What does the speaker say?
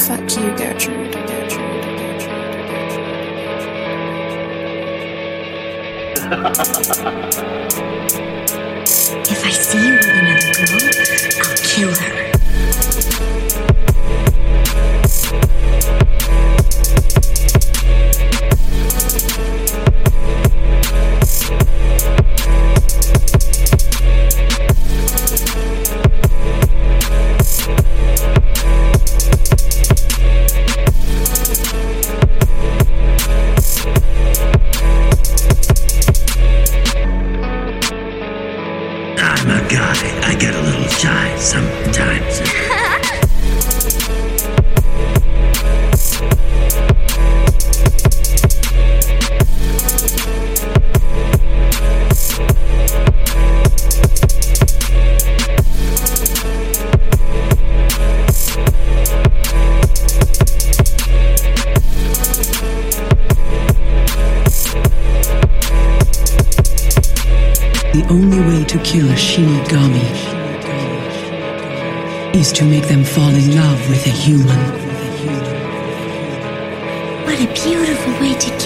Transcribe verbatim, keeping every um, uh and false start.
Fuck you, Gertrude. If I see you with another girl, I'll kill her. I'm a guy. I get a little shy sometimes. The only way to kill a Shinigami is to make them fall in love with a human. What a beautiful way to